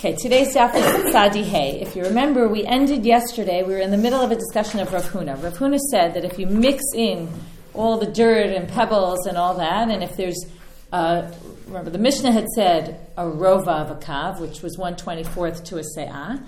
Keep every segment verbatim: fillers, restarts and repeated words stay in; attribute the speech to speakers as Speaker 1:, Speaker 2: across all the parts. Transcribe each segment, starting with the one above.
Speaker 1: Okay, today's daf is Tzadi Hey. If you remember, we ended yesterday, we were in the middle of a discussion of Rav Huna. Rav Huna said that if you mix in all the dirt and pebbles and all that, and if there's, uh, remember the Mishnah had said a rova of a kav, which was one twenty-fourth to a se'ah,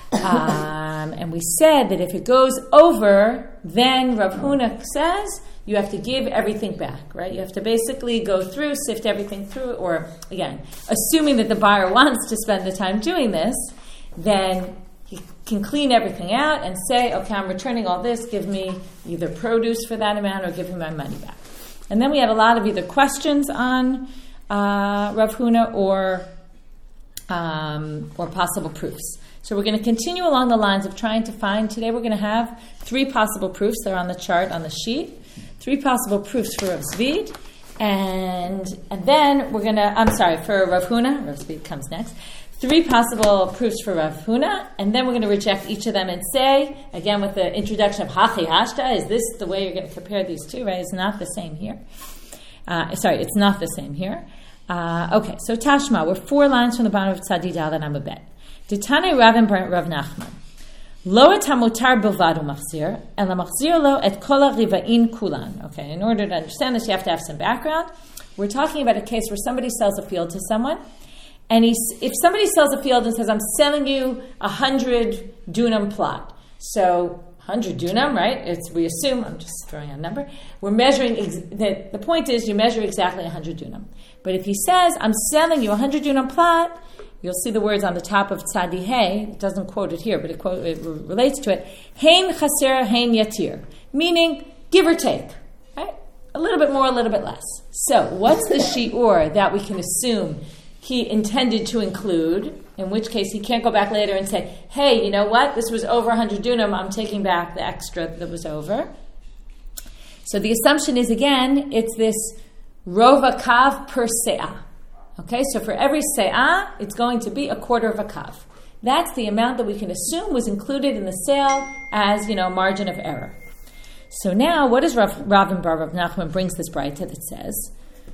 Speaker 1: um, and we said that if it goes over, then Rav Huna says you have to give everything back, right? You have to basically go through, sift everything through, or again, assuming that the buyer wants to spend the time doing this, then he can clean everything out and say, okay, I'm returning all this, give me either produce for that amount or give me my money back. And then we had a lot of either questions on uh, Rav Huna or, um, or possible proofs. So we're going to continue along the lines of trying to find, today we're going to have three possible proofs. They're on the chart on the sheet. Three possible proofs for Rav Zvid, and and then we're going to, I'm sorry, for Rav Huna, Rav Zvid comes next. Three possible proofs for Rav Huna, and then we're going to reject each of them and say, again with the introduction of Hachi Hashta, is this the way you're going to compare these two, right? It's not the same here. Uh, sorry, it's not the same here. Uh, okay, so Tashma, we're four lines from the bottom of Tzadi Dal and Amabet. Ditane Rav and Rav Nachman. Lo et hamutar bilvad machzir, and la machzir lo et kol harivain kulan. Okay, in order to understand this, you have to have some background. We're talking about a case where somebody sells a field to someone, and he's, if somebody sells a field and says, I'm selling you a hundred dunam plot, so hundred dunam, right? It's, we assume, I'm just throwing out a number, we're measuring, ex- the, the point is you measure exactly a hundred dunam. But if he says, I'm selling you a hundred dunam plot, you'll see the words on the top of Tzadi Hey. It doesn't quote it here, but it, quote, it relates to it. Hein chaser, hein yatir. Meaning, give or take. Right? A little bit more, a little bit less. So, what's the shi'ur that we can assume he intended to include? In which case, he can't go back later and say, hey, you know what? This was over one hundred dunam. I'm taking back the extra that was over. So, the assumption is, again, it's this rova kav per se'ah. Okay, so for every se'ah, it's going to be a quarter of a kav. That's the amount that we can assume was included in the sale as, you know, margin of error. So now, what does Rav, Rav and Bar Rav Nachman brings this braita that says,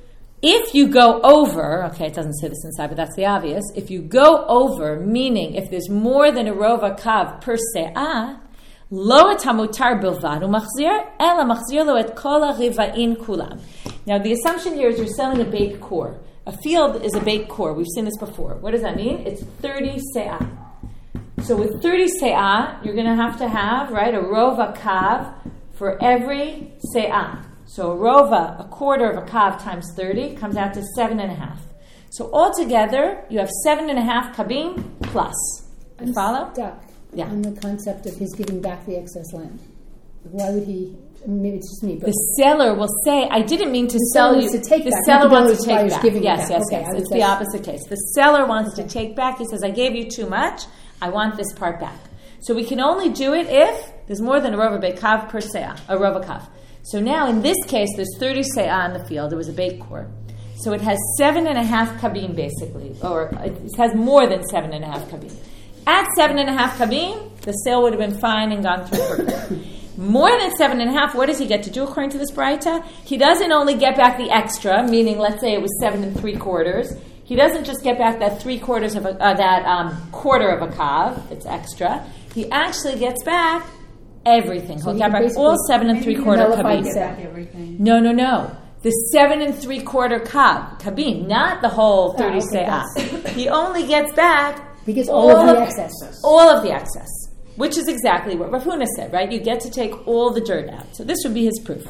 Speaker 1: if you go over, okay, it doesn't say this inside, but that's the obvious, if you go over, meaning if there's more than a rova kav per se'ah, lo et hamutar bilvad umachzir, ela machzir lo et kol harivain kulam. Now, the assumption here is you're selling a baked core. A field is a baked core. We've seen this before. What does that mean? It's thirty se'ah. So with thirty se'ah, you're going to have to have, right, a rova kav for every se'ah. So a rova, a quarter of a kav times thirty, comes out to seven and a half. So altogether, you have seven and a half kabim plus. You follow?
Speaker 2: Stuck
Speaker 1: yeah.
Speaker 2: on the concept of his giving back the excess land. Why would he? Maybe it's just me. But
Speaker 1: the seller will say, I didn't mean to
Speaker 2: the
Speaker 1: sell you.
Speaker 2: To take
Speaker 1: the
Speaker 2: back,
Speaker 1: seller
Speaker 2: the
Speaker 1: wants to take back.
Speaker 2: Giving
Speaker 1: yes,
Speaker 2: back.
Speaker 1: yes,
Speaker 2: okay,
Speaker 1: yes. It's the opposite case. The seller wants okay. to take back. He says, I gave you too much. I want this part back. So we can only do it if there's more than a rova bekav per se'ah, a rova kav. So now in this case, there's thirty se'ah in the field. It was a baked core. So it has seven and a half kabim basically, or it has more than seven and a half kabim. At seven and a half kabim, the sale would have been fine and gone through quickly. More than seven and a half, what does he get to do according to this braita? He doesn't only get back the extra, meaning let's say it was seven and three quarters. He doesn't just get back that three quarters of a, uh, that um, quarter of a kav. It's extra. He actually gets back everything.
Speaker 2: So
Speaker 1: He'll get back all seven and three quarter kabim. No, no, no. The seven and three quarter kav kabim, not the whole thirty oh, okay, se'ah. He only gets back
Speaker 2: he gets all, all of the excess.
Speaker 1: All of the excess. Which is exactly what Rav Huna said, right? You get to take all the dirt out. So this would be his proof.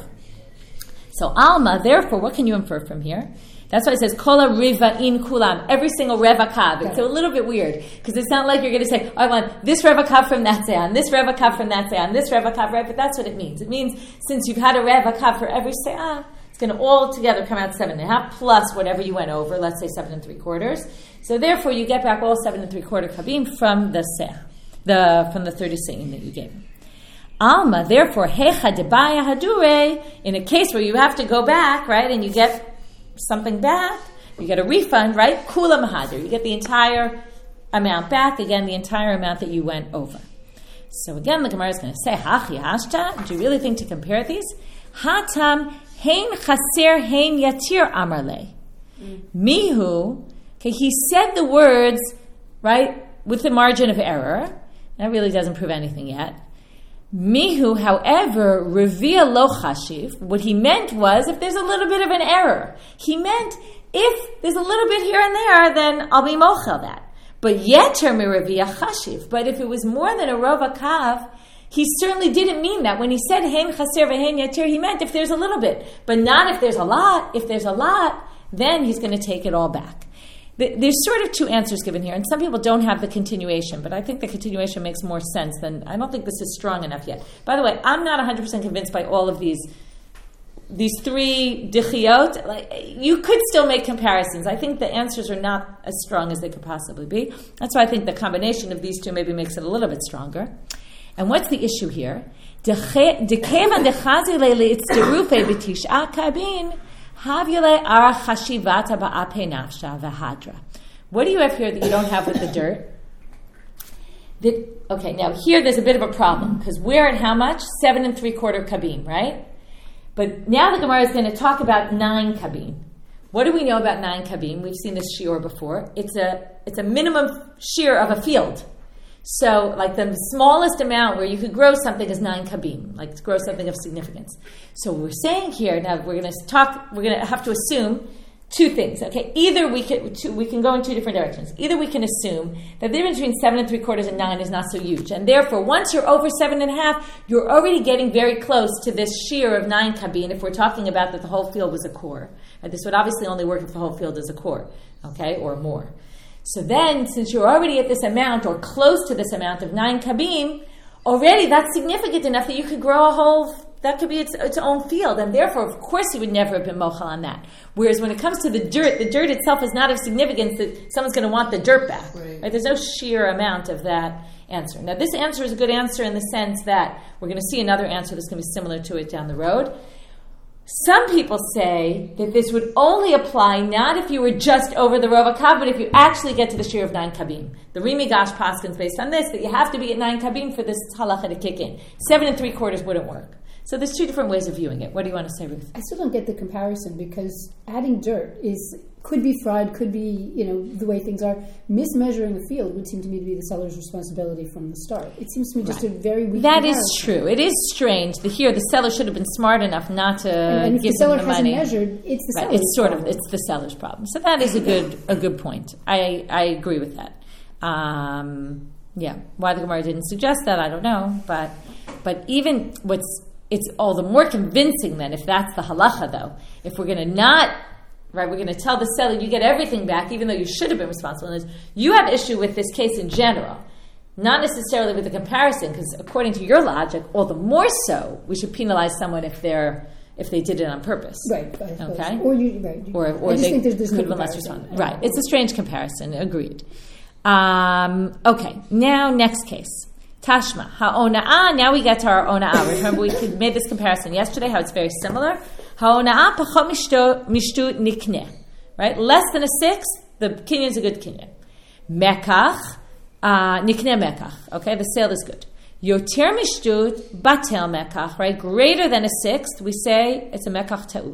Speaker 1: So Alma, therefore, what can you infer from here? That's why it says, Kola riva in kulam, every single reva kav. It's a little bit weird, because it's not like you're going to say, oh, I want this reva kav from that se'ah, this reva kav from that se'ah, this reva kav, right? But that's what it means. It means since you've had a reva kav for every se'ah, it's going to all together come out seven and a half, plus whatever you went over, let's say seven and three quarters. So therefore, you get back all seven and three quarter kabim from the se'ah. The from the thirty se'im that you gave him. Alma, therefore, hecha debaya hadure, in a case where you have to go back, right, and you get something back, you get a refund, right? Kula mahadir, you get the entire amount back, again, the entire amount that you went over. So again, the Gemara is going to say, hachi hashta, do you really think to compare these? Hatam hein chaser hein yatir amarle. Mihu, okay, he said the words, right, with the margin of error. That really doesn't prove anything yet. Mihu, however, reveal lo chashiv. What he meant was if there's a little bit of an error. He meant if there's a little bit here and there, then I'll be mochel that. But yeter mirevia chashiv. But if it was more than a rova kav, he certainly didn't mean that. When he said hen chaser v'hen yeter, he meant if there's a little bit, but not if there's a lot. If there's a lot, then he's going to take it all back. There's sort of two answers given here, and some people don't have the continuation, but I think the continuation makes more sense than, I don't think this is strong enough yet. By the way, I'm not one hundred percent convinced by all of these these three dichiyot. Like, you could still make comparisons. I think the answers are not as strong as they could possibly be. That's why I think the combination of these two maybe makes it a little bit stronger. And what's the issue here? What do you have here that you don't have with the dirt? The, okay, now here there's a bit of a problem, because we're at how much? Seven and three quarter kabim, right? But now the Gemara is going to talk about nine kabim. What do we know about nine kabim? We've seen this shiur before. It's a it's a minimum shiur of a field. So, like the smallest amount where you could grow something is nine kabim, like to grow something of significance. So we're saying here, now we're going to talk, we're going to have to assume two things, okay? Either we can, two, we can go in two different directions. Either we can assume that the difference between seven and three quarters and nine is not so huge. And therefore, once you're over seven and a half, you're already getting very close to this shear of nine kabim, if we're talking about that the whole field was a core. And this would obviously only work if the whole field is a core, okay, or more. So then, since you're already at this amount, or close to this amount of nine kabim, already that's significant enough that you could grow a whole, that could be its, its own field, and therefore, of course, you would never have been mochel on that. Whereas when it comes to the dirt, the dirt itself is not of significance that someone's going to want the dirt back. Right. Right? There's no sheer amount of that answer. Now, this answer is a good answer in the sense that we're going to see another answer that's going to be similar to it down the road. Some people say that this would only apply not if you were just over the Rova Kav, but if you actually get to the shear of nine kabim. The Rimi Gash Paskins based on this, that you have to be at nine kabim for this halacha to kick in. Seven and three quarters wouldn't work. So there's two different ways of viewing it. What do you want to say, Ruth?
Speaker 2: I still don't get the comparison, because adding dirt is could be fried, could be, you know, the way things are. Mismeasuring a field would seem to me to be the seller's responsibility from the start. It seems to me just right. a very weak
Speaker 1: That
Speaker 2: comparison.
Speaker 1: is true. It is strange. The, here, the seller should have been smart enough not to
Speaker 2: and, and
Speaker 1: give
Speaker 2: if the seller
Speaker 1: them the
Speaker 2: hasn't
Speaker 1: money.
Speaker 2: measured, it's the
Speaker 1: right.
Speaker 2: seller's
Speaker 1: It's sort
Speaker 2: problem.
Speaker 1: of it's the seller's problem. So that is a good a good point. I I agree with that. Um, yeah, why the Gemara didn't suggest that, I don't know. But but even what's it's all the more convincing then if that's the halacha though. If we're going to not. Right, we're going to tell the seller you get everything back, even though you should have been responsible. And you have issue with this case in general, not necessarily with the comparison, because according to your logic, all the more so, we should penalize someone if they're if they did it on purpose.
Speaker 2: Right.
Speaker 1: Okay.
Speaker 2: Or you, right.
Speaker 1: Or, or
Speaker 2: I just
Speaker 1: they
Speaker 2: think there's, there's
Speaker 1: could
Speaker 2: no
Speaker 1: have been less
Speaker 2: comparison.
Speaker 1: responsible. Right. It's a strange comparison. Agreed. Um, okay. Now, next case. Tashma, ha'ona'ah, now we get to our ona'ah. Remember, we made this comparison yesterday, how it's very similar. Ha'ona'ah pachot mishtu nikneh. Right? Less than a sixth, the kinyan is a good kinyan. Mekach, uh, nikneh mekach. Okay, the sale is good. Yoter mishtut, batel mekach. Right? Greater than a sixth, we say it's a mekach ta'ud.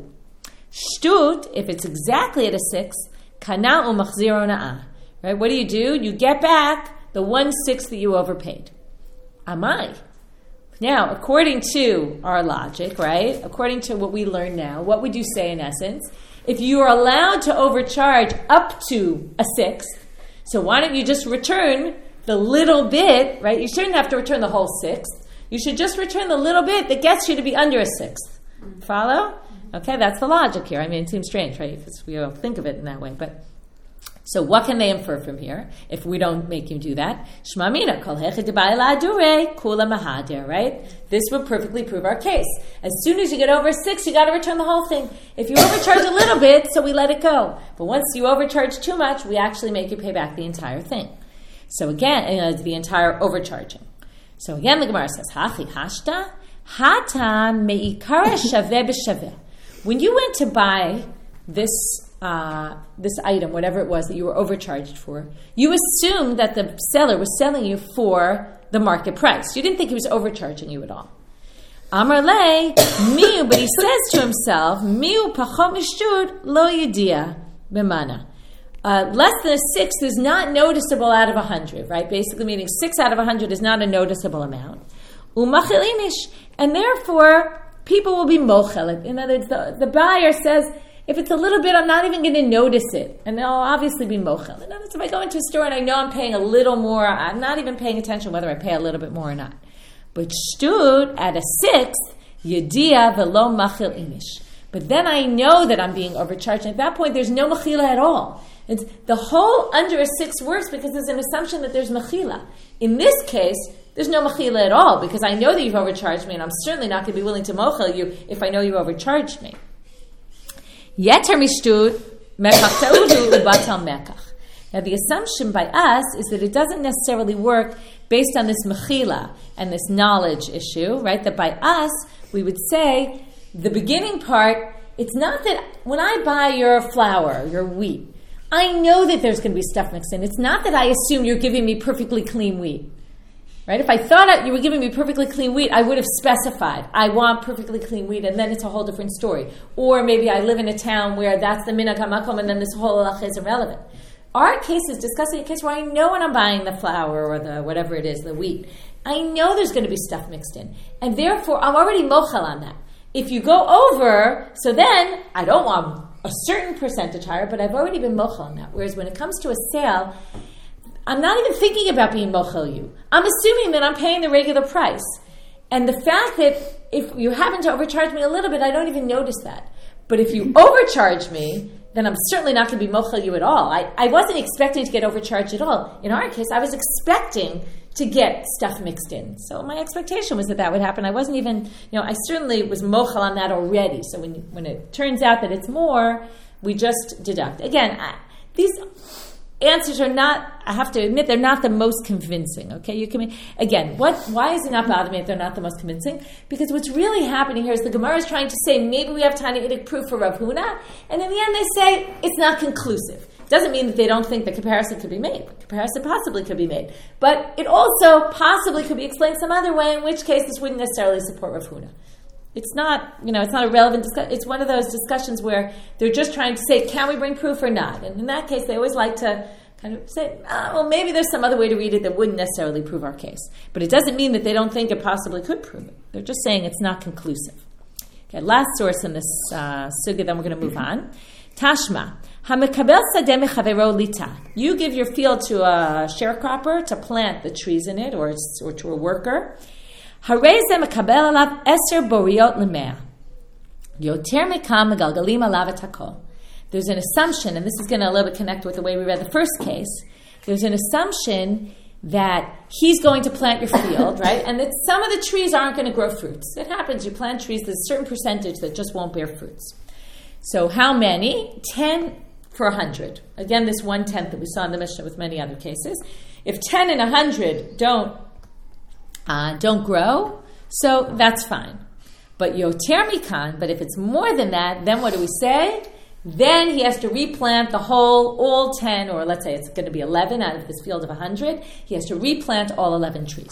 Speaker 1: Shtut, if it's exactly at a sixth, kana u'machzir ona'ah. Right? What do you do? You get back the one-sixth that you overpaid. Amai. Now, according to our logic, right, according to what we learn now, what would you say in essence? If you are allowed to overcharge up to a sixth, so why don't you just return the little bit, right? You shouldn't have to return the whole sixth. You should just return the little bit that gets you to be under a sixth. Follow? Okay, that's the logic here. I mean, it seems strange, right, because we don't think of it in that way, but... So what can they infer from here if we don't make you do that? Shma mina kol hechad ba'ila adure kula mahadir, right? This would perfectly prove our case. As soon as you get over six, you got to return the whole thing. If you overcharge a little bit, so we let it go. But once you overcharge too much, we actually make you pay back the entire thing. So again, uh, the entire overcharging. So again, the Gemara says, Hachi hashta hata meikara shaveh b'shaveh. When you went to buy this Uh, this item, whatever it was that you were overcharged for, you assumed that the seller was selling you for the market price. You didn't think he was overcharging you at all. Amar le, miu, but he says to himself, miu pachot mishtud lo yidia b'mana. Uh, less than a sixth is not noticeable out of a hundred, right? Basically meaning six out of a hundred is not a noticeable amount. Umachil imish. And therefore, people will be mochel. In other words, the, the buyer says, if it's a little bit, I'm not even going to notice it. And they'll obviously be mochel. In other words, if I go into a store and I know I'm paying a little more, I'm not even paying attention whether I pay a little bit more or not. But shtut, at a sixth, yedia velo machil imish. But then I know that I'm being overcharged. And at that point, there's no mechila at all. It's, the whole under a six works because there's an assumption that there's mechila. In this case, there's no mechila at all because I know that you've overcharged me, and I'm certainly not going to be willing to mochel you if I know you overcharged me. Yeter mishtut mekach teudu ubatal mekach. Now, the assumption by us is that it doesn't necessarily work based on this mechila and this knowledge issue, right? That by us, we would say the beginning part, it's not that when I buy your flour, your wheat, I know that there's going to be stuff mixed in. It's not that I assume you're giving me perfectly clean wheat. Right? If I thought you were giving me perfectly clean wheat, I would have specified, I want perfectly clean wheat, and then it's a whole different story. Or maybe I live in a town where that's the minhag hamakom, and then this whole halach is irrelevant. Our case is discussing a case where I know when I'm buying the flour or the whatever it is, the wheat, I know there's going to be stuff mixed in. And therefore, I'm already mochel on that. If you go over, so then I don't want a certain percentage higher, but I've already been mochel on that. Whereas when it comes to a sale, I'm not even thinking about being mochel you. I'm assuming that I'm paying the regular price. And the fact that if you happen to overcharge me a little bit, I don't even notice that. But if you overcharge me, then I'm certainly not going to be mochel you at all. I, I wasn't expecting to get overcharged at all. In our case, I was expecting to get stuff mixed in. So my expectation was that that would happen. I wasn't even, you know, I certainly was mochel on that already. So when when it turns out that it's more, we just deduct. Again, I, these answers are not, I have to admit, they're not the most convincing, okay? You can, again, what? Why is it not bothering me if they're not the most convincing? Because what's really happening here is the Gemara is trying to say, maybe we have Tanaitic proof for Rav Huna, and in the end they say, it's not conclusive. Doesn't mean that they don't think the comparison could be made. The comparison possibly could be made. But it also possibly could be explained some other way, in which case this wouldn't necessarily support Rav Huna. It's not, you know, it's not a relevant discussion. It's one of those discussions where they're just trying to say, can we bring proof or not? And in that case, they always like to kind of say, oh, well, maybe there's some other way to read it that wouldn't necessarily prove our case. But it doesn't mean that they don't think it possibly could prove it. They're just saying it's not conclusive. Okay, last source in this uh, sugya, then we're going to move on. Tashma. Hamekabel sadeh mechavero lita. You give your field to a sharecropper to plant the trees in it, or, or to a worker. Harei ze mekabel alav eser boriot lemea. Yoter mekam megalgalim alav et hakol. There's an assumption, and this is going to a little bit connect with the way we read the first case. There's an assumption that he's going to plant your field, right? And that some of the trees aren't going to grow fruits. It happens. You plant trees, there's a certain percentage that just won't bear fruits. So how many? Ten for a hundred. Again, this one-tenth that we saw in the Mishnah with many other cases. If ten and a hundred don't uh, don't grow, so that's fine. But yoter mikan, but if it's more than that, then what do we say? Then he has to replant the whole, all ten, or let's say it's going to be eleven out of this field of one hundred. He has to replant all eleven trees.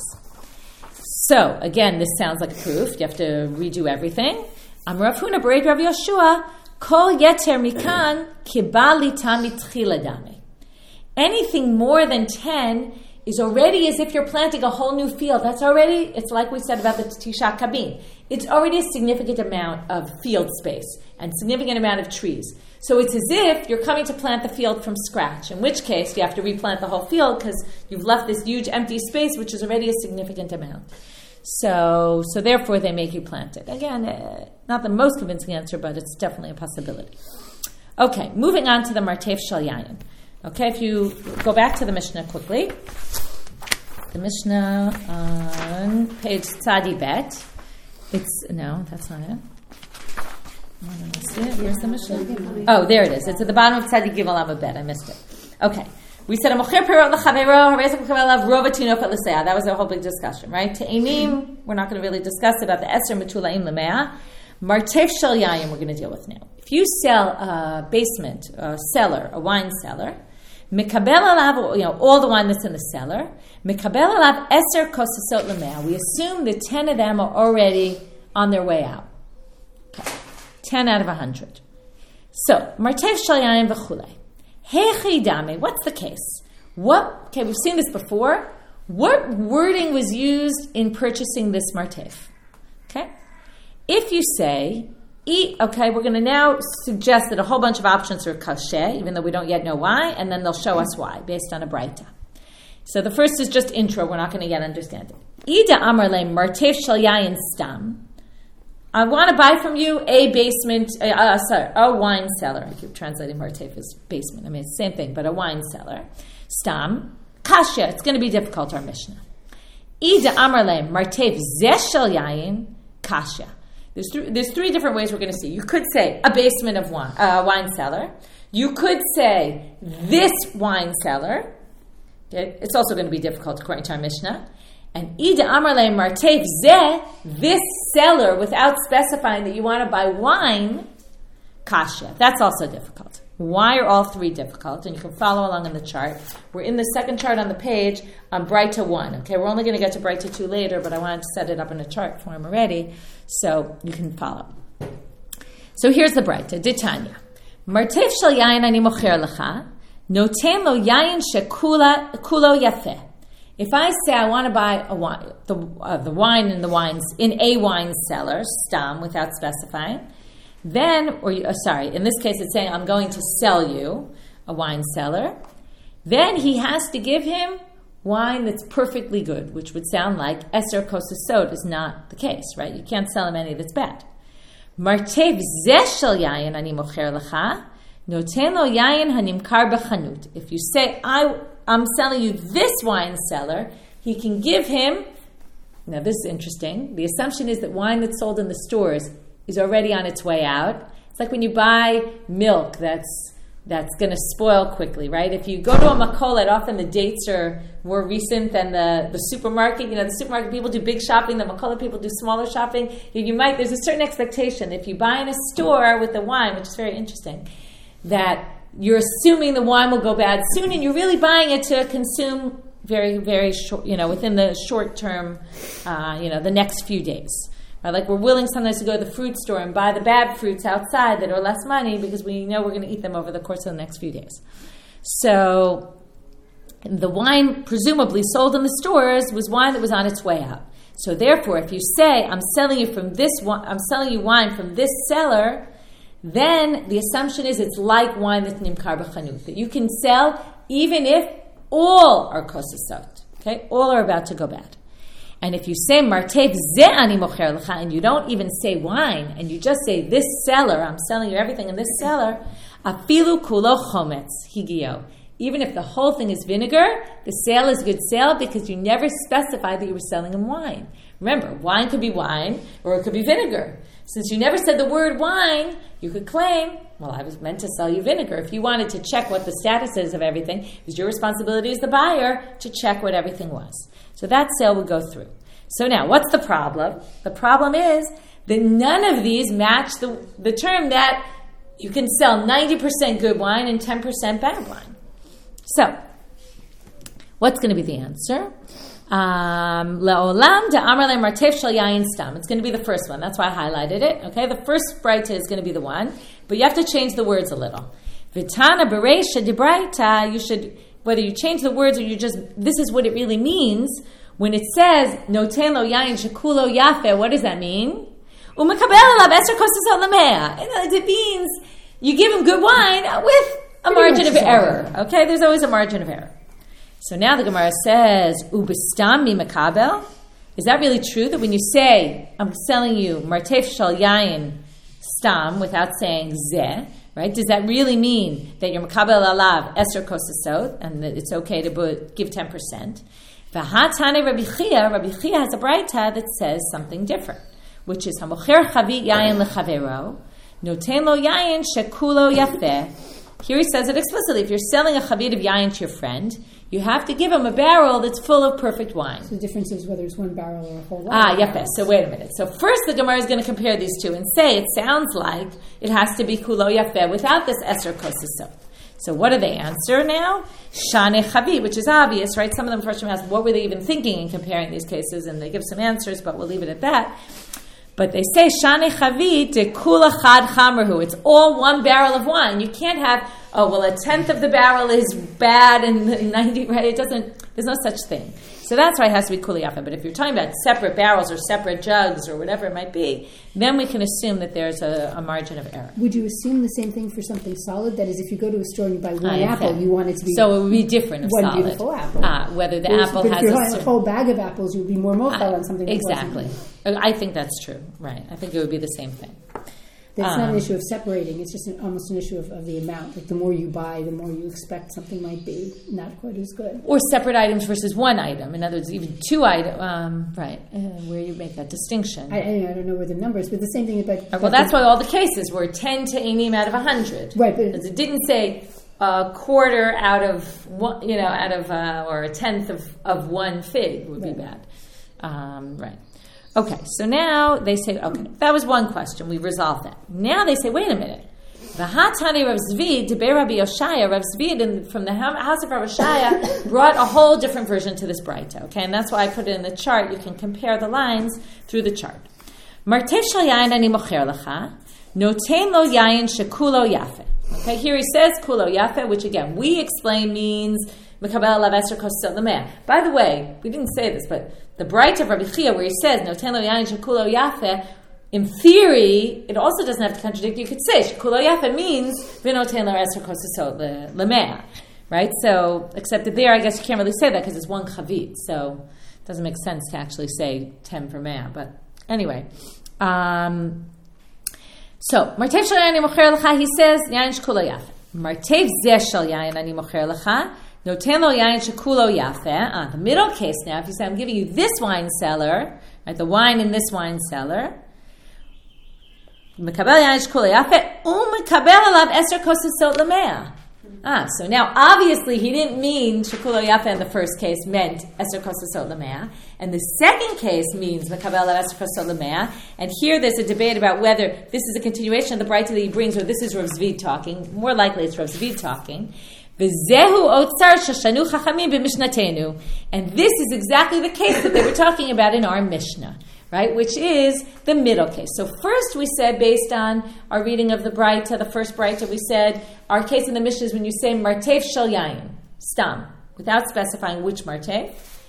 Speaker 1: So, again, this sounds like a proof. You have to redo everything. Am Rav Huna b'reid Rav Yoshua, kol yeter mikan kiba lita mitchila dame. Anything more than ten is already as if you're planting a whole new field. That's already, it's like we said about the Tisha Kabin. It's already a significant amount of field space and significant amount of trees. So it's as if you're coming to plant the field from scratch, in which case you have to replant the whole field because you've left this huge empty space, which is already a significant amount. So so therefore they make you plant it. Again, uh, not the most convincing answer, but it's definitely a possibility. Okay, moving on to the Martef Shel Yayin. Okay, if you go back to the Mishnah quickly. The Mishnah on page Tzadi Bet. It's, no, that's not it. I don't see it. Where's the Mishnah? Oh, there it is. It's at the bottom of Tzadi Gimel Amud Bet. I missed it. Okay. We said, that was a whole big discussion, right? Te'enim, we're not going to really discuss about the Eser Metulaim L'Mea. Martef Shel Yayin we're going to deal with now. If you sell a basement, a cellar, a wine cellar, Mikabel alav, you know, all the wine that's in the cellar. Mikabel alav eser kosasot l'mea. We assume that ten of them are already on their way out. Okay. Ten out of a hundred. So, martev shel yayin v'chulei. Hechidame, what's the case? What? Okay, we've seen this before. What wording was used in purchasing this martef? Okay, if you say, eat, okay, we're going to now suggest that a whole bunch of options are kasher, even though we don't yet know why, and then they'll show us why, based on a braita. So the first is just intro, we're not going to yet understand it. Ida amar le martef shel yayin stam. I want to buy from you a basement, uh, uh, sorry, a wine cellar. I keep translating martef as basement. I mean, it's the same thing, but a wine cellar. Stam. Kasha, it's going to be difficult, our Mishnah. Ida amar le martef zeh shel yayin, kasha. There's three, there's three different ways we're going to see. You could say a basement of wine, uh, wine cellar. You could say this wine cellar. Okay? It's also going to be difficult according to our Mishnah. And Ida Amar Le Martef Zeh, this cellar, without specifying that you want to buy wine, kasha. That's also difficult. Why are all three difficult? And you can follow along in the chart. We're in the second chart on the page on Braita one. Okay, we're only going to get to Braita two later, but I wanted to set it up in a chart for him already, so you can follow. So here's the Braita. Ditanya. Martef shel yayin ani mocher lecha, noten lo yayin shekulo yafeh. If I say I want to buy a wine, the, uh, the wine in the wines in a wine cellar, stam, without specifying, then, or uh, sorry, in this case it's saying I'm going to sell you a wine cellar, then he has to give him wine that's perfectly good, which would sound like Eser Kosasot is not the case, right? You can't sell him any that's bad. Martev zeh shel yayin ani mocher lecha, noten lo yayin hanimkar b'chanut. If you say, I, I'm selling you this wine cellar, he can give him, now this is interesting, the assumption is that wine that's sold in the stores is already on its way out. It's like when you buy milk that's that's going to spoil quickly, right? If you go to a makolet, often the dates are more recent than the, the supermarket. You know, the supermarket people do big shopping, the makolet people do smaller shopping. You, you might, there's a certain expectation. If you buy in a store with the wine, which is very interesting, that you're assuming the wine will go bad soon, and you're really buying it to consume very, very short, you know, within the short term, uh, you know, the next few days. Like we're willing sometimes to go to the fruit store and buy the bad fruits outside that are less money because we know we're going to eat them over the course of the next few days. So the wine presumably sold in the stores was wine that was on its way out. So therefore, if you say, I'm selling you from this I'm selling you wine from this cellar, then the assumption is it's like wine that's nimkar b'chanut, that you can sell even if all are kosasot. Okay? All are about to go bad. And if you say martev zeh ani mocher lecha, and you don't even say wine, and you just say this cellar, I'm selling you everything in this cellar, afilu kulo chometz higio. Even if the whole thing is vinegar, the sale is a good sale because you never specified that you were selling him wine. Remember, wine could be wine or it could be vinegar. Since you never said the word wine, you could claim, well, I was meant to sell you vinegar. If you wanted to check what the status is of everything, it was your responsibility as the buyer to check what everything was. So that sale would go through. So now, what's the problem? The problem is that none of these match the, the term that you can sell ninety percent good wine and ten percent bad wine. So, what's going to be the answer? Um, Le'olam da'amar le martef shel yayin stam. It's going to be the first one. That's why I highlighted it. Okay, the first braita is going to be the one, but you have to change the words a little. V'tana bereisha de braita. You should, whether you change the words or you just, this is what it really means. When it says noten lo yayin shekulo yafeh, what does that mean? Umekabel alav eser kosasot lemea. It means you give him good wine with a margin of error. Okay, there's always a margin of error. So now the Gemara says, ubistam mi mekabel. Is that really true that when you say I'm selling you martef shel yayin stam without saying zeh, right? Does that really mean that you're mekabel alav eser kosasot and that it's okay to give ten percent? V'hatane Rabbi Chia, Rabbi Chia has a braita that says something different, which is hamocher chavit yayin lechavero, noten lo yayin shekulo yafeh. Here he says it explicitly. If you're selling a chavit of yayin to your friend, you have to give him a barrel that's full of perfect wine.
Speaker 2: So the difference is whether it's one barrel or a whole lot.
Speaker 1: Ah, yafeh. So wait a minute. So first the Gemara is going to compare these two and say it sounds like it has to be kulo yafeh without this eser kosasot. So what do they answer now? Shane Chavit, which is obvious, right? Some of them first ask, what were they even thinking in comparing these cases? And they give some answers, but we'll leave it at that. But they say, Shane Chavit de kula chad chamrahu. It's all one barrel of wine. You can't have oh, well, a tenth of the barrel is bad and ninety, right? It doesn't, there's no such thing. So that's why it has to be kuli yafa. But if you're talking about separate barrels or separate jugs or whatever it might be, then we can assume that there's a, a margin of error.
Speaker 2: Would you assume the same thing for something solid? That is, if you go to a store and you buy one
Speaker 1: I
Speaker 2: apple,
Speaker 1: understand.
Speaker 2: you want it to be
Speaker 1: so it would be different of
Speaker 2: one
Speaker 1: solid.
Speaker 2: beautiful apple.
Speaker 1: Ah, whether the
Speaker 2: Whereas,
Speaker 1: apple
Speaker 2: but
Speaker 1: has
Speaker 2: if you're
Speaker 1: a
Speaker 2: buying a
Speaker 1: certain,
Speaker 2: whole bag of apples, you would be more mochel on something. That
Speaker 1: exactly.
Speaker 2: wasn't.
Speaker 1: I think that's true. Right. I think it would be the same thing.
Speaker 2: It's
Speaker 1: um,
Speaker 2: not an issue of separating. It's just an, almost an issue of, of the amount. Like the more you buy, the more you expect something might be not quite as good.
Speaker 1: Or separate items versus one item. In other words, even two items. Um, right. Uh, where you make that distinction.
Speaker 2: I, I, I don't know where the numbers, but the same thing about.
Speaker 1: Uh, well, that's why all the cases were ten to einim out of a hundred.
Speaker 2: Right, but
Speaker 1: because it didn't say a quarter out of one, you know, out of uh, or a tenth of, of one fig would
Speaker 2: right.
Speaker 1: be bad. Um, right. Okay, so now they say, okay, that was one question. We resolved that. Now they say, wait a minute. The Hatani Rav Zvid, Debe Rabbi Yoshaya, Rav Zvid in, from the house of Rav Yoshaya brought a whole different version to this Braita. Okay, and that's why I put it in the chart. You can compare the lines through the chart. Martev shel yayin ani mocher lecha, noten lo yayin shekulo yafe. Okay, here he says kulo yafe, which again we explain means mekabel alav eser kos lemeh. By the way, we didn't say this, but the Braita of Rabbi Chia, where he says noten lo yayin shekulo yafe, in theory, it also doesn't have to contradict. You could say shekulo yafe means v'noten lo eser kos lemeh, right? So, except that there, I guess you can't really say that because it's one chavit, so it doesn't make sense to actually say ten for mea. But anyway. Um, So, Martev shel yayin ani mocher lecha, he says, yayin shekulo yafe. Martev zeh shel yayin ani mocher lecha, noten lo yayin shekulo yafe. Ah, the middle case now, if you say, I'm giving you this wine cellar, right, the wine in this wine cellar, mekabel yayin shekulo yafe, umekabel alav eser kosasot lemea. Ah, so now obviously he didn't mean shekulo yafe in the first case meant eser kosasot lemea, and the second case means mekabel alav eser kosasot lemea. And here there's a debate about whether this is a continuation of the Braita that he brings, or this is Rav Zvid talking. More likely it's Rav Zvid talking. V'zehu otzar shashanu chachamim b'mishnatenu, and this is exactly the case that they were talking about in our Mishnah. Right, which is the middle case. So first we said, based on our reading of the Braita, the first Braita, we said, our case in the Mishnah is when you say Martev shel yayin, stam, without specifying which Martev.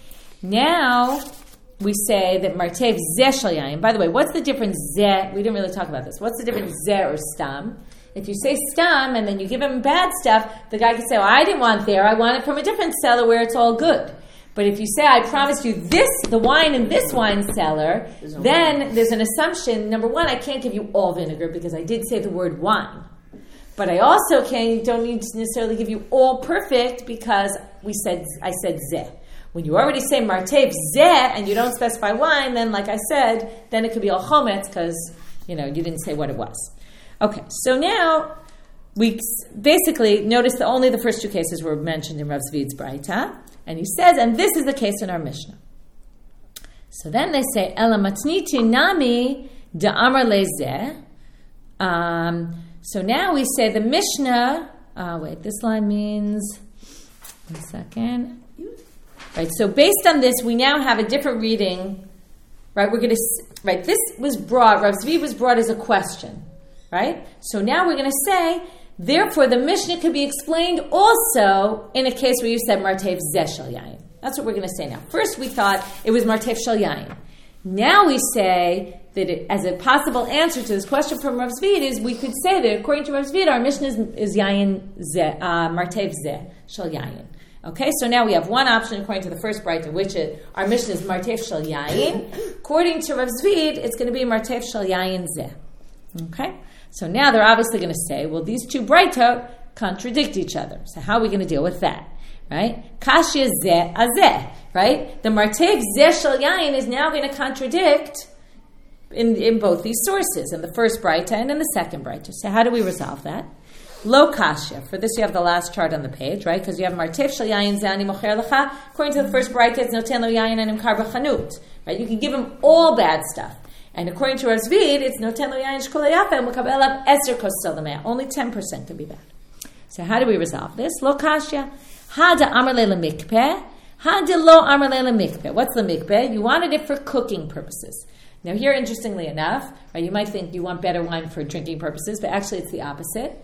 Speaker 1: Now we say that Martev zeh shel yayin. By the way, what's the difference zeh? We didn't really talk about this. What's the difference zeh or stam? If you say stam and then you give him bad stuff, the guy can say, well, I didn't want it there. I want it from a different cellar where it's all good. But if you say, I promised you this, the wine in this wine cellar, then there's an assumption. Number one, I can't give you all vinegar because I did say the word wine. But I also can, don't need to necessarily give you all perfect because we said I said zeh. When you already say martev zeh and you don't specify wine, then like I said, then it could be all chometz because, you know, you didn't say what it was. Okay, so now we basically notice that only the first two cases were mentioned in Rav Zvid's Braita. And he says, and this is the case in our Mishnah. So then they say, Ela matniti nami de amar lezeh. Um, so now we say the Mishnah, uh, wait, this line means, one second. Right, so based on this, we now have a different reading. Right, we're going to, right, this was brought, Rav Zvi was brought as a question. Right? So now we're going to say, therefore, the Mishnah could be explained also in a case where you said Martev zeh shel yayin. That's what we're going to say now. First, we thought it was Martev shel yayin. Now we say that it, as a possible answer to this question from Rav Zvid is we could say that according to Rav Zvid, our Mishnah is, is yayin zeh, uh, Martev zeh shel yayin. Okay, so now we have one option according to the first Braita, which is, our Mishnah is Martev shel yayin. According to Rav Zvid, it's going to be Martev shel yayin zeh. Okay. So now they're obviously going to say, well, these two Braita contradict each other. So how are we going to deal with that? Right? Kashya zeh azeh. Right? The Martev zeh shel yayin is now going to contradict in, in both these sources, in the first Braita and in the second Braita. So how do we resolve that? Lo kashya. For this you have the last chart on the page, right? Because you have Martev shel yayin zeh ani mocher lecha. According to the first Braita, it's noten lo yayin ani mkar b'chanut. Right? You can give him all bad stuff. And according to Rav Zvid, it's noten lo yayin shekulo yafe mekabel alav eser kosel lemea. Only ten percent can be bad. So how do we resolve this? Lo kashya. Ha de amar le lemikpeh. Ha de lo amar le lemikpeh. What's lemikpeh? You wanted it for cooking purposes. Now here, interestingly enough, right, you might think you want better wine for drinking purposes, but actually it's the opposite.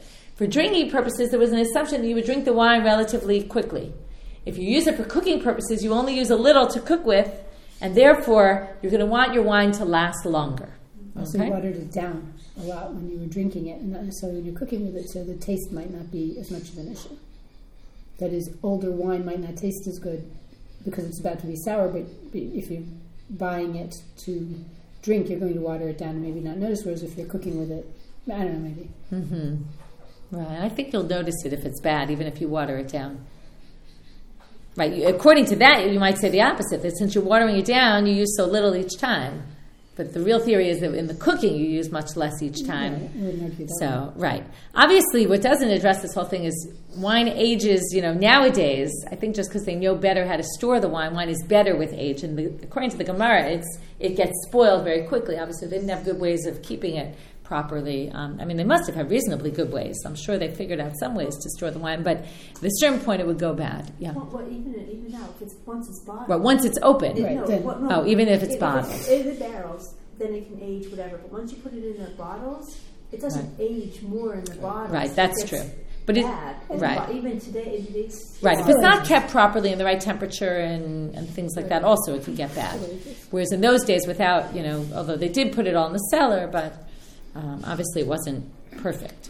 Speaker 1: For drinking purposes, there was an assumption that you would drink the wine relatively quickly. If you use it for cooking purposes, you only use a little to cook with, and therefore, you're going to want your wine to last longer.
Speaker 2: Also,
Speaker 1: Okay?
Speaker 2: you watered it down a lot when you were drinking it, and not necessarily when you're cooking with it, so the taste might not be as much of an issue. That is, older wine might not taste as good because it's about to be sour, but if you're buying it to drink, you're going to water it down and maybe not notice, whereas if you're cooking with it, I don't know, maybe.
Speaker 1: Mm-hmm. Right. I think you'll notice it if it's bad, even if you water it down. Right. You, according to that, you might say the opposite, that since you're watering it down, you use so little each time. But the real theory is that in the cooking, you use much less each time.
Speaker 2: Yeah, I wouldn't argue that.
Speaker 1: So, right. Obviously, what doesn't address this whole thing is wine ages, you know, nowadays, I think just because they know better how to store the wine, wine is better with age. And the, according to the Gemara, it's, it gets spoiled very quickly. Obviously, they didn't have good ways of keeping it properly. Um, I mean, they must have had reasonably good ways. I'm sure they figured out some ways to store the wine, but at a certain point it would go bad. Yeah.
Speaker 3: Well, well, even even now, if it's once it's bottled.
Speaker 1: Well, once it's open.
Speaker 2: Right,
Speaker 3: no,
Speaker 2: then-
Speaker 3: well, no,
Speaker 1: Oh, even if it's
Speaker 3: if
Speaker 1: bottled.
Speaker 3: In the barrels, then it can age whatever. But once you put it in the bottles, it doesn't
Speaker 1: Right.
Speaker 3: age more in the bottles.
Speaker 1: Right, that's
Speaker 3: It gets
Speaker 1: true. But it,
Speaker 3: bad. In the
Speaker 1: right.
Speaker 3: bo- even today, in today's
Speaker 1: Right, if it's not kept properly in the right temperature and, and things like that, also it can get bad. Whereas in those days, without, you know, although they did put it all in the cellar, but um, obviously it wasn't perfect.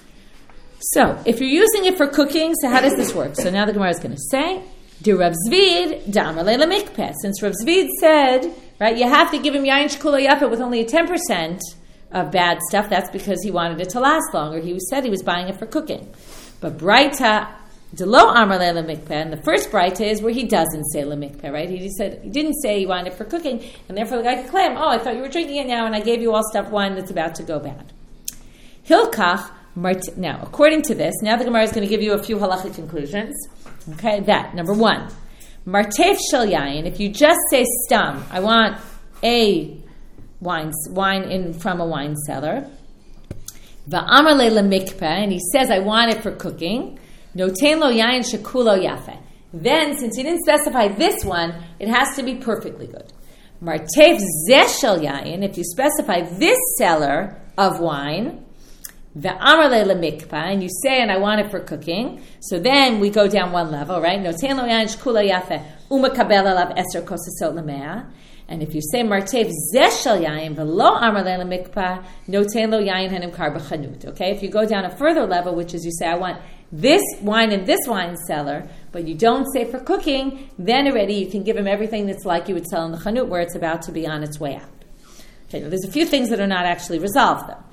Speaker 1: So, if you're using it for cooking, so how does this work? So now the Gemara is going to say, "Do Rav Zvid damar leila mikpeh." Since Rav Zvid said, right, you have to give him yain shekula yafa with only a ten percent of bad stuff. That's because he wanted it to last longer. He said he was buying it for cooking. But Braita delo amar leila mikpeh, and the first Braita is where he doesn't say la mikpeh, right? He said he didn't say he wanted it for cooking, and therefore the guy could claim, "Oh, I thought you were drinking it now, and I gave you all stuff wine that's about to go bad." Hilkach. Now, according to this, now the Gemara is going to give you a few halachic conclusions. Okay, that, number one, martef shel yayin, if you just say stam, I want a wine wine in from a wine cellar, va'amar le lemikpeh, and he says, I want it for cooking, noten lo yayin shekulo yafe. Then, since he didn't specify this one, it has to be perfectly good. Martef zeh shel yayin, if you specify this cellar of wine, the amar le mikpa, and you say, and I want it for cooking. So then we go down one level, right? Noten lo yain shkula yafe umakabel alav eser kosasot lemea. And if you say martev zeh shel yain v'lo amar le mikpa, noten lo yain hanim kar b'chanut. Okay, if you go down a further level, which is you say, I want this wine in this wine cellar, but you don't say for cooking, then already you can give him everything that's like you would sell in the chanut, where it's about to be on its way out. Okay, now there's a few things that are not actually resolved though.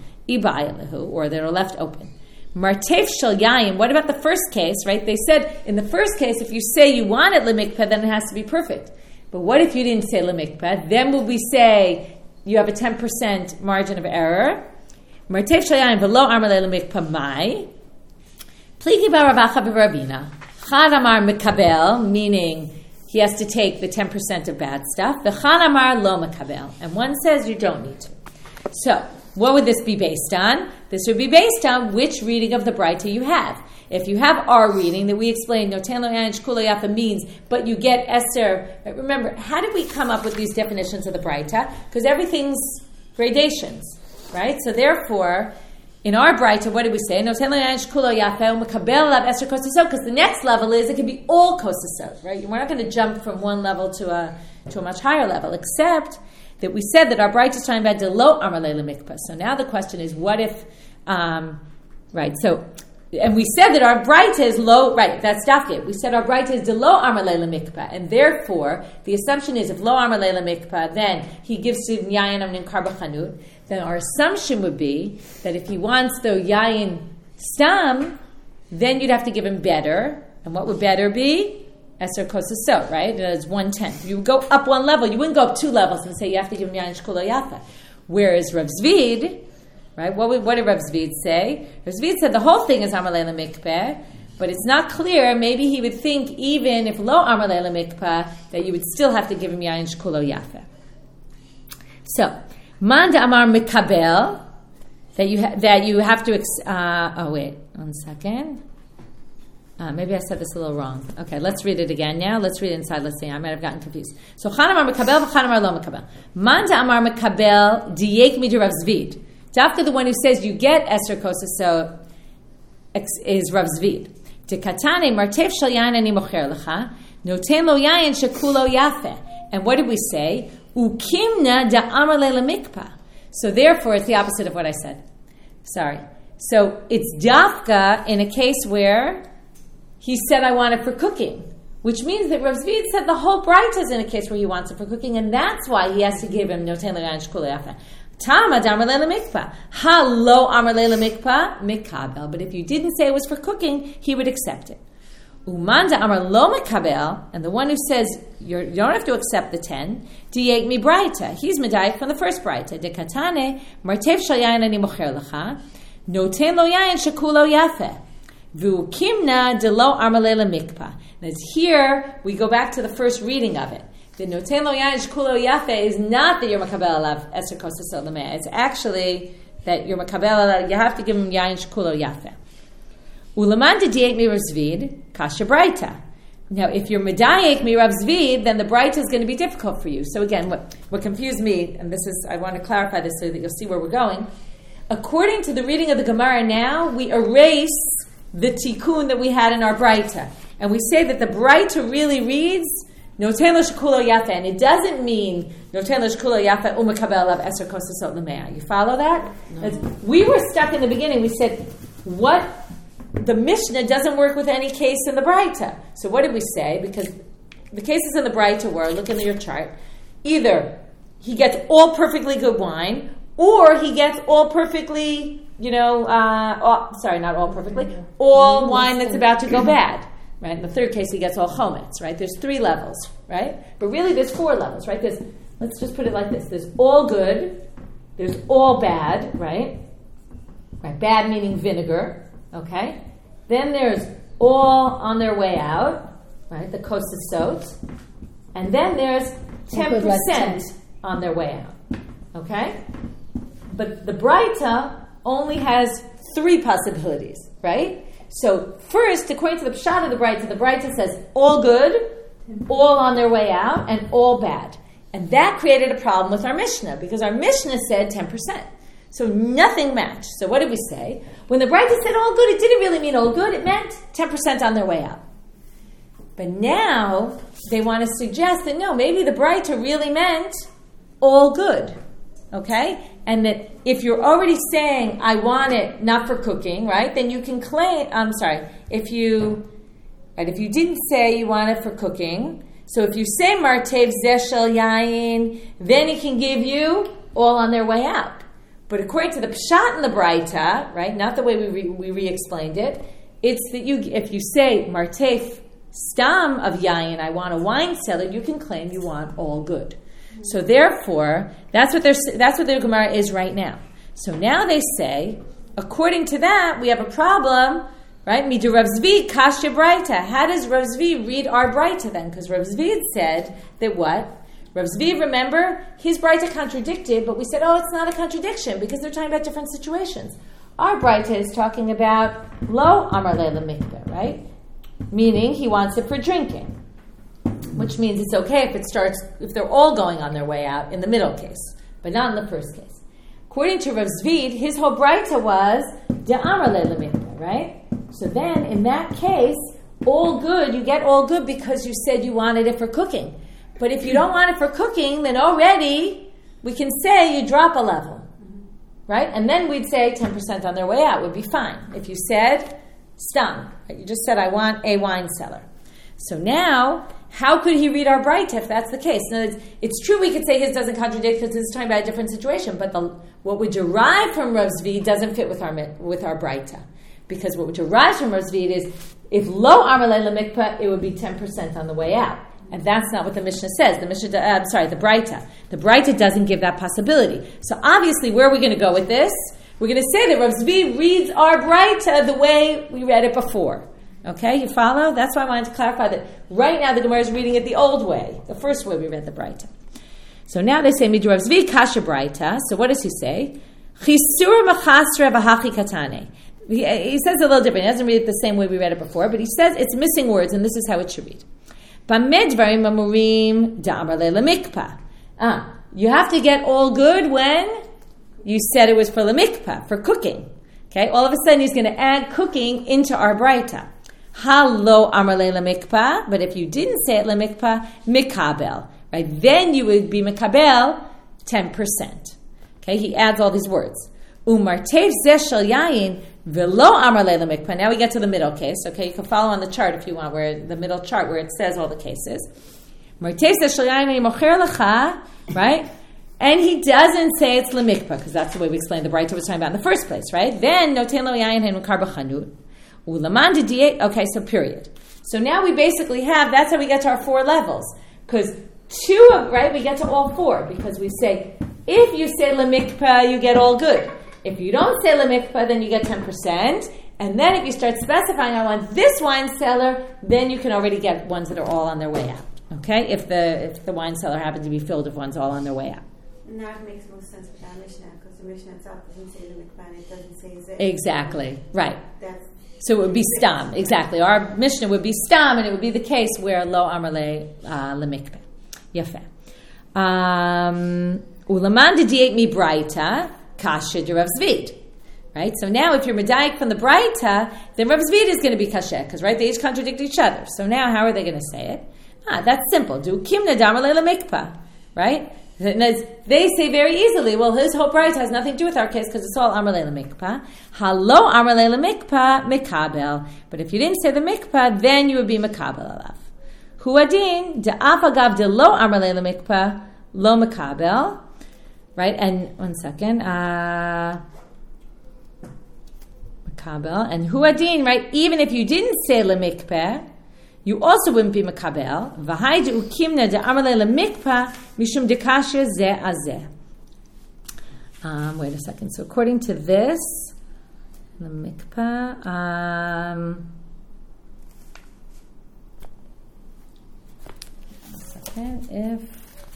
Speaker 1: Or that are left open. Martef shel yayin. What about the first case? Right? They said in the first case, if you say you want it lemikpeh, then it has to be perfect. But what if you didn't say lemikpeh? Then will we say you have a ten percent margin of error? Martef shel yayin v'lo amar le lemikpeh mai. Pligi bar Ravacha b'Ravina. Chad amar mekabel, meaning he has to take the ten percent of bad stuff. V'chad amar lo mekabel, and one says you don't need to. So. What would this be based on? This would be based on which reading of the Braita you have. If you have our reading that we explained, Noten lo yain shekula yafa means, but you get Esther. Remember, how did we come up with these definitions of the Braita? Because everything's gradations, right? So therefore, in our Braita, what did we say? Noten lo yain shekula yafa u'mekabel alav Esther kosasot. Because the next level is it can be all kosasot, right? We're not going to jump from one level to a to a much higher level, except that we said that our Braita is talking about de lo amar le mikpeh. So now the question is, what if, um, right? So, and we said that our Braita is lo, right? That's dafke. We said our Braita is de lo amar le mikpeh, and therefore the assumption is if lo amar le mikpeh, then he gives to yayin amnin kar b'chanut. Then our assumption would be that if he wants the yayin stam, then you'd have to give him better. And what would better be? Eser kosasot, right? It's one tenth. You would go up one level. You wouldn't go up two levels and say you have to give him yain shekula yafa. Whereas Rav Zvid, right? What, would, what did Rav Zvid say? Rav Zvid said the whole thing is amar le mikpeh, but it's not clear. Maybe he would think even if lo amar le mikpeh, that you would still have to give him yain shekula yafa. So, man da amar mikabel, that you ha- that you have to. Ex- uh, oh wait, one second. Uh, maybe I said this a little wrong. Okay, let's read it again now. Let's read it inside. Let's see. I might have gotten confused. So, Chan amar mekabel v'chan amar lo mekabel. Man da amar mekabel diyek mi Rav Zvid. Dafka, the one who says you get Eser Kosasot, is Rav Zvid. Dekatane martef shel yayin ani mocher lecha, noten lo yayin shekulo yafe. And what did we say? Ukimna da amar le mikpa. So therefore, it's the opposite of what I said. Sorry. So it's dafka in a case where he said, I want it for cooking, which means that Rav Zvid said the whole Braita is in a case where he wants it for cooking, and that's why he has to give him noten lo yayin shekulo yafe. Tama damar leila mikpa. Ha lo amar leila mikpa mikabel. But if you didn't say it was for cooking, he would accept it. Umanda amar lo mikabel, and the one who says you're, you don't have to accept the ten, diek mi braita. He's medayik from the first braita. De katane martev shal yayin ani mocher lecha, noten lo yayin shekulo yafe. Vu kimna de lo amar leila mikpa. And here we go back to the first reading of it. The noten lo yayin shekulo yafe is not that you're makabel alav eser kosas sod lemea. It's actually that you're makabel alav. You have to give him yayin shekulo yafe. Ulaman de diek mi Rav Zvid kasha braita. Now, if you're medayek mi Rav Zvid, then the braita is going to be difficult for you. So again, what what confused me, and this is I want to clarify this so that you'll see where we're going. According to the reading of the Gemara now, we erase the tikkun that we had in our braita, and we say that the braita really reads noten lo shekulo yafe, and it doesn't mean noten lo shekulo yafe umakabel alav eser kosas sod lemea. You follow that? No. We were stuck in the beginning. We said what the Mishnah doesn't work with any case in the Braita. So what did we say? Because the cases in the Braita were, look in your chart, either he gets all perfectly good wine, or he gets all perfectly, you know, uh, all, sorry, not all perfectly, all wine that's about to go bad. Right? In the third case, he gets all chometz, right? There's three levels, right? But really, there's four levels, right? There's, let's just put it like this. There's all good. There's all bad, right? Right? Bad meaning vinegar, okay? Then there's all on their way out, right? The kosasot. And then there's ten percent on their way out, okay? But the Braita only has three possibilities, right? So first, according to the Pshat of the Braita, the Braita says all good, all on their way out, and all bad. And that created a problem with our Mishnah, because our Mishnah said ten percent. So nothing matched. So what did we say? When the Braita said all good, it didn't really mean all good. It meant ten percent on their way out. But now they want to suggest that no, maybe the Braita really meant all good. Okay? And that if you're already saying, I want it not for cooking, right, then you can claim, I'm sorry, if you, right, if you didn't say you want it for cooking, so if you say martev zeshel yayin, then he can give you all on their way out. But according to the Pshat in the Braita, right, not the way we re, we re-explained it, it's that you, if you say martev stam of yayin, I want a wine cellar, you can claim you want all good. So therefore, that's what their that's what their Gemara is right now. So now they say, according to that, we have a problem, right? Midu Rav Zvi kasha Braita. How does Rav Zvi read our Braita then? Because Rav Zvi said that what? Rav Zvi, remember, his Braita contradicted, but we said, oh, it's not a contradiction because they're talking about different situations. Our Braita is talking about lo amar leila mikveh, right? Meaning he wants it for drinking. Which means it's okay if it starts, if they're all going on their way out in the middle case, but not in the first case. According to Rav Zvid, his whole Braita was de amar leila mikveh, right? So then, in that case, all good, you get all good because you said you wanted it for cooking. But if you don't want it for cooking, then already we can say you drop a level, right? And then we'd say ten percent on their way out would be fine. If you said stam, right? You just said I want a wine cellar. So now, how could he read our Braita if that's the case? Now, it's, it's true we could say his doesn't contradict because it's talking about a different situation, but the, what would derive from Rav Zvi doesn't fit with our with our Braita. Because what would derive from Rav Zvi is, if lo amar leila mikveh, it would be ten percent on the way out. And that's not what the Mishnah says. The Mishnah, uh, I'm sorry, the Braita. The Braita doesn't give that possibility. So obviously, where are we going to go with this? We're going to say that Rav Zvi reads our Braita the way we read it before. Okay, you follow? That's why I wanted to clarify that right now the Gemara is reading it the old way, the first way we read the Braita. So now they say, Midu Rav Zvi kasha Braita. So what does he say? Chisur machasra v'hachi katane. He, he says it a little different. He doesn't read it the same way we read it before, but he says it's missing words, and this is how it should read. Bamedvarim amurim da'amar leila mikpa. Ah, you have to get all good when you said it was for lemikpa, for cooking. Okay, all of a sudden he's going to add cooking into our braita. Halo amar le lemikpa, but if you didn't say it lemikpa, mikabel, right? Then you would be mikabel ten percent. Okay, he adds all these words. Umartev zeh shel yayin velo amar le lemikpa. Now we get to the middle case. Okay, you can follow on the chart if you want, where the middle chart where it says all the cases. Umartev zeh shel yayin mocher lecha, right? And he doesn't say it's lemikpa, because that's the way we explained the Braita was talking about in the first place, right? Then, noten lo yayin hen mekar b'chanut. Ulaman de okay, so period. So now we basically have, that's how we get to our four levels. Because two of, right, we get to all four. Because we say, if you say lemikpa, you get all good. If you don't say lemikpa, then you get ten percent. And then if you start specifying, I want this wine cellar, then you can already get ones that are all on their way out. Okay? If the if the wine cellar happens to be filled with ones all on their way out.
Speaker 3: And that makes most sense with our Mishnah, because the Mishnah itself doesn't say the mikvah, it doesn't say zeh.
Speaker 1: Exactly, right.
Speaker 3: That's
Speaker 1: so it would be stam, exactly. Our Mishnah would be stam, and it would be the case where lo amar le lemikveh. Yafeh. Ulaman de diet mi braita kasha de Rav Zvid. Right. So now, if you're medayik from the braita, then Rav Zvid is going to be kasha, because right, they each contradict each other. So now, how are they going to say it? Ah, that's simple. Do kimna damar le lemikveh. Right. They say very easily, well, his whole braita has nothing to do with our case because it's all amar le lemikpa. Halo amar le lemikpa mikabel. But if you didn't say the mikpa, then you would be mikabel alav. Hu adin de'af agav de lo amar le lemikpa lo mikabel. Right, and one second. Uh, mikabel. And hu adin, right, even if you didn't say lemikpa, you also wouldn't be makabel. V'hai de'ukimna de'amar le lemikpa mishum dekasha zeh azeh. Um, wait a second. So according to this, lemikpa. Um, one second. If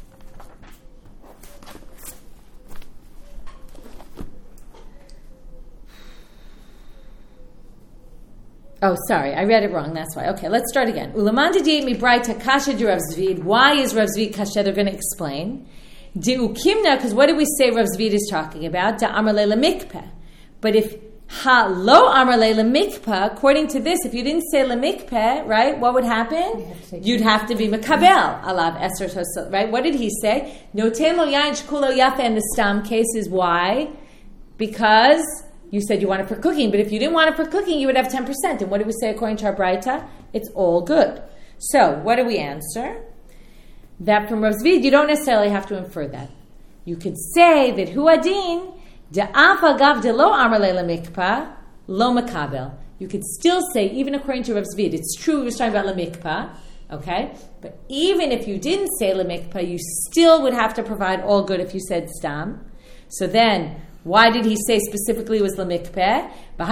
Speaker 1: Oh, sorry, I read it wrong. That's why. Okay, let's start again. Ulaman de mi braita kasha de Rav Zvid. Why is Rav Zvid kasha? They're going to explain. De ukimna, because what did we say Rav Zvid is talking about? Da amar le lemikpeh. But if ha lo amar le lemikpeh, according to this, if you didn't say lemikpeh, right, what would happen? You'd have to be makabel alav eser tosot. Right? What did he say? No temo yain shkulo yafe in the stam case is why? Because you said you want it for cooking, but if you didn't want it for cooking, you would have ten percent. And what do we say according to our braita? It's all good. So, what do we answer? That from Rav Zvid, you don't necessarily have to infer that. You could say that hu adin de'af agav de lo amar le lemikpa lo makabel. You could still say, even according to Rav Zvid, it's true we were talking about lemikpa, okay? But even if you didn't say lemikpa, you still would have to provide all good if you said stam. So then, why did he say specifically it was lemikpeh?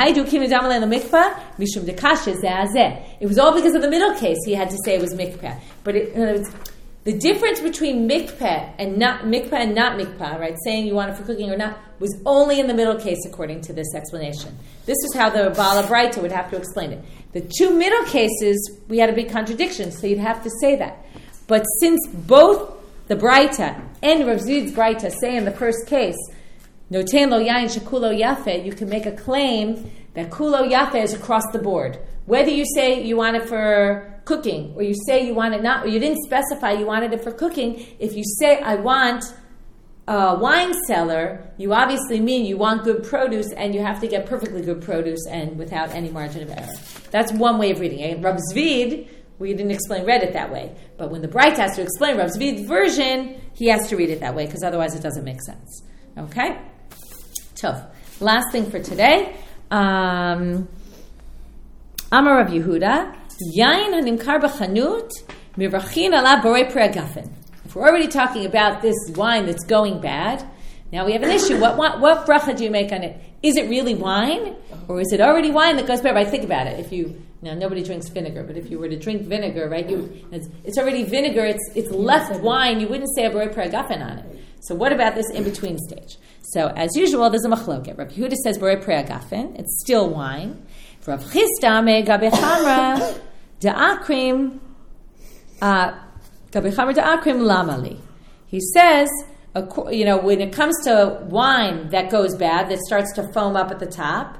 Speaker 1: It was all because of the middle case he had to say it was mikpeh. But it, in other words, the difference between mikpeh and not mikpeh and not mikpeh, right, saying you want it for cooking or not, was only in the middle case according to this explanation. This is how the Bala Braita would have to explain it. The two middle cases, we had a big contradiction, so you'd have to say that. But since both the Braita and Rav Zvid's Braita say in the first case, Noten lo yain shekulo yafe, you can make a claim that kulo yafe is across the board. Whether you say you want it for cooking, or you say you want it not, or you didn't specify you wanted it for cooking, if you say I want a wine cellar, you obviously mean you want good produce, and you have to get perfectly good produce and without any margin of error. That's one way of reading it. Rav Zvid, we didn't explain, read it that way. But when the Braita has to explain Rav Zvid's version, he has to read it that way, because otherwise it doesn't make sense. Okay? Tough. Last thing for today. Um, Amar Rav Yehuda, Yain hanimkar b'chanut mirachin ala borei pri agafen. If we're already talking about this wine that's going bad, now we have an issue. What, what what bracha do you make on it? Is it really wine, or is it already wine that goes bad? Right, think about it. If you now nobody drinks vinegar, but if you were to drink vinegar, right, you it's, it's already vinegar. It's it's left wine. You wouldn't say a borei pri agafen on it. So what about this in between stage? So as usual, there's a machloket. Rav Yehuda says borei pri agafen. It's still wine. Rav Chisda me gabe chamra da'akrim gabe chamra da'akrim lamali. He says, you know, when it comes to wine that goes bad, that starts to foam up at the top,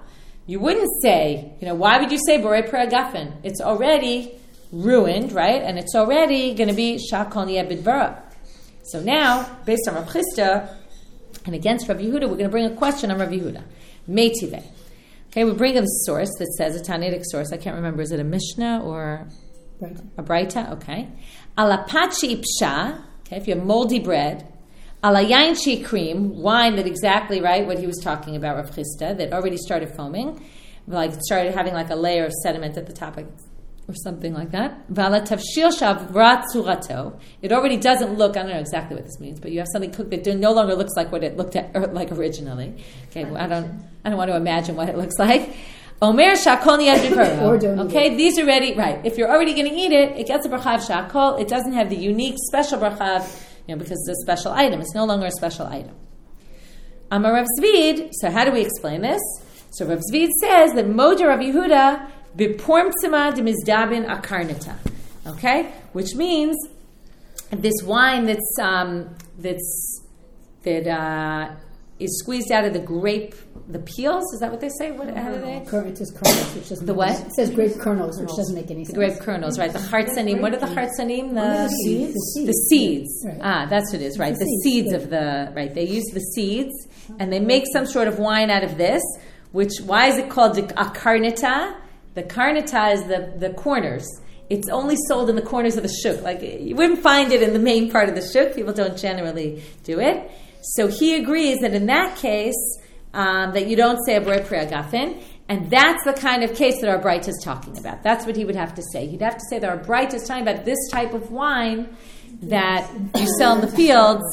Speaker 1: you wouldn't say, you know, why would you say borei pri hagafen? It's already ruined, right? And it's already going to be shakol niyeh bidvara. So now, based on Rav Chisda and against Rav Yehuda, we're going to bring a question on Rav Yehuda. Meitive. Okay, we bring a source that says, a Tanaitic source, I can't remember, is it a Mishnah or
Speaker 2: Right.
Speaker 1: a Braita? Okay. Alapachi ipsha, okay, if you have moldy bread, alayainchi cream, wine that exactly, right, what he was talking about, Rav Chisda, that already started foaming, like it started having like a layer of sediment at the top, or something like that. Vala tavshil shavrat surato. It already doesn't look, I don't know exactly what this means, but you have something cooked that no longer looks like what it looked at, or like originally. Okay, well, I don't I don't want to imagine what it looks like. Omer shakol niyeh
Speaker 2: Or don't
Speaker 1: Okay,
Speaker 2: eat it.
Speaker 1: these are ready, right. If you're already going to eat it, it gets a bracha of shakol. It doesn't have the unique special bracha of, you know, because it's a special item. It's no longer a special item. Amar Rav Zvid, so how do we explain this? So Rav Zvid says that Moja Rav Yehuda Bipormtzima de mizdabin akarnita, okay, which means this wine that's um, that's that uh, is squeezed out of the grape, the peels. Is that what they say? What? How do they?
Speaker 2: Cur- It says kernels, which doesn't
Speaker 1: The
Speaker 2: make
Speaker 1: what?
Speaker 2: any- It says grape kernels, which doesn't make any
Speaker 1: The
Speaker 2: sense.
Speaker 1: grape kernels, right? The hartzanim. What are the hartzanim? The
Speaker 2: seeds. The seeds.
Speaker 1: The seeds.
Speaker 2: Right.
Speaker 1: Ah, that's what it is, right?
Speaker 2: The
Speaker 1: The
Speaker 2: seeds,
Speaker 1: seeds
Speaker 2: yeah.
Speaker 1: of the right. They use the seeds, and they make some sort of wine out of this. Which why is it called a karnita? The karnita is the, the corners. It's only sold in the corners of the shuk. Like, you wouldn't find it in the main part of the shuk. People don't generally do it. So he agrees that in that case, um, that you don't say a borei pri hagafen, and that's the kind of case that our Braita is talking about. That's what he would have to say. He'd have to say that our Braita is talking about this type of wine that you sell in the fields,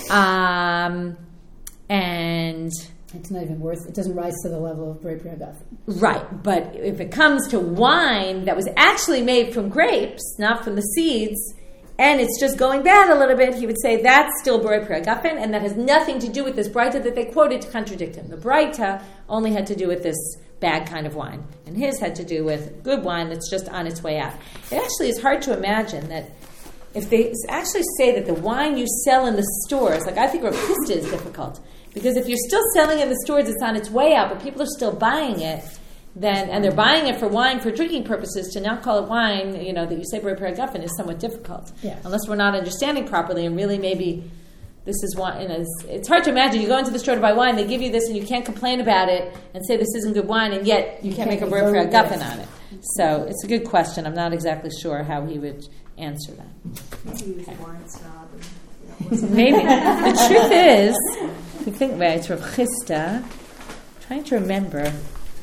Speaker 1: um, and...
Speaker 2: It's not even worth. It doesn't rise to the level of borei pri hagafen.
Speaker 1: Right, but if it comes to wine that was actually made from grapes, not from the seeds, and it's just going bad a little bit, he would say that's still borei pri hagafen, and that has nothing to do with this Braita that they quoted to contradict him. The Braita only had to do with this bad kind of wine, and his had to do with good wine that's just on its way out. It actually is hard to imagine that if they actually say that the wine you sell in the stores, like I think Rav Chisda is difficult, because if you're still selling it in the stores, it's on its way out, but people are still buying it, then and they're buying it for wine, for drinking purposes, to not call it wine, you know, that you say borei pri hagafen is somewhat difficult.
Speaker 2: Yeah.
Speaker 1: Unless we're not understanding properly, and really maybe this is wine. You know, it's, it's hard to imagine. You go into the store to buy wine, they give you this, and you can't complain about it and say this isn't good wine, and yet you,
Speaker 2: You
Speaker 1: can't
Speaker 2: can't
Speaker 1: make a
Speaker 2: make
Speaker 1: borei pri
Speaker 2: very
Speaker 1: hagafen
Speaker 2: good.
Speaker 1: on it. So it's a good question. I'm not exactly sure how he would answer that.
Speaker 3: Maybe he was a wine snob. And, you know,
Speaker 1: Maybe. The truth is, if you think about it, it's Rav Chisda. Trying to remember.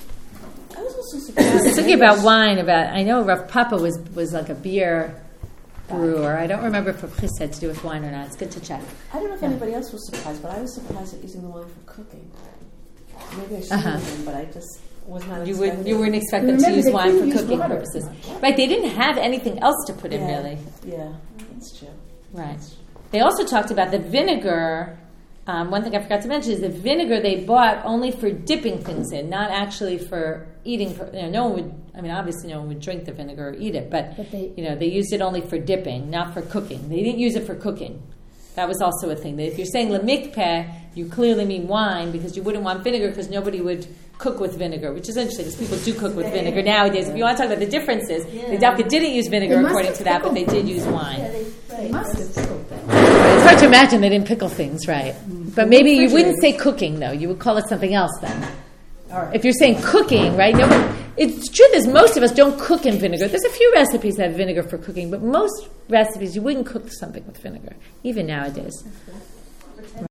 Speaker 3: I was also surprised.
Speaker 1: It's thinking about wine. About I know Rav Papa was was like a beer brewer. I don't remember if Rav Chisda had to do with wine or not. It's good to check.
Speaker 4: I don't know if
Speaker 1: Yeah.
Speaker 4: anybody else was surprised, but I was surprised at using the wine for cooking. Maybe I shouldn't
Speaker 1: Uh-huh.
Speaker 4: have been, but I just was not
Speaker 1: You
Speaker 4: expecting
Speaker 1: would you wouldn't expect them to
Speaker 2: Remember,
Speaker 1: use
Speaker 2: they
Speaker 1: wine
Speaker 2: couldn't
Speaker 1: for
Speaker 2: use
Speaker 1: cooking
Speaker 2: water.
Speaker 1: purposes, right? They didn't have anything else to put in,
Speaker 4: Yeah.
Speaker 1: really.
Speaker 4: Yeah, that's true.
Speaker 1: Right. They also talked about the vinegar. Um, one thing I forgot to mention is the vinegar they bought only for dipping things in, not actually for eating. You know, no one would. I mean, obviously, no one would drink the vinegar or eat it, but,
Speaker 2: But they-
Speaker 1: you know, they used it only for dipping, not for cooking. They didn't use it for cooking. That was also a thing. That if you're saying lemikpeh, you clearly mean wine because you wouldn't want vinegar because nobody would cook with vinegar, which is interesting because people do cook with vinegar nowadays. If you want to talk about the differences, they definitely didn't use vinegar
Speaker 2: They must
Speaker 1: according
Speaker 2: have
Speaker 1: to that, but they
Speaker 2: pickled
Speaker 1: did use wine.
Speaker 3: Yeah, they,
Speaker 2: They
Speaker 3: right.
Speaker 2: must have pickled them.
Speaker 1: It's hard to imagine they didn't pickle things, right? But maybe you wouldn't
Speaker 2: refrigerators.
Speaker 1: say cooking, though. You would call it something else then.
Speaker 2: All right.
Speaker 1: If you're saying cooking, right? No one, it's truth is most of us don't cook in vinegar. There's a few recipes that have vinegar for cooking, but most recipes you wouldn't cook something with vinegar, even nowadays.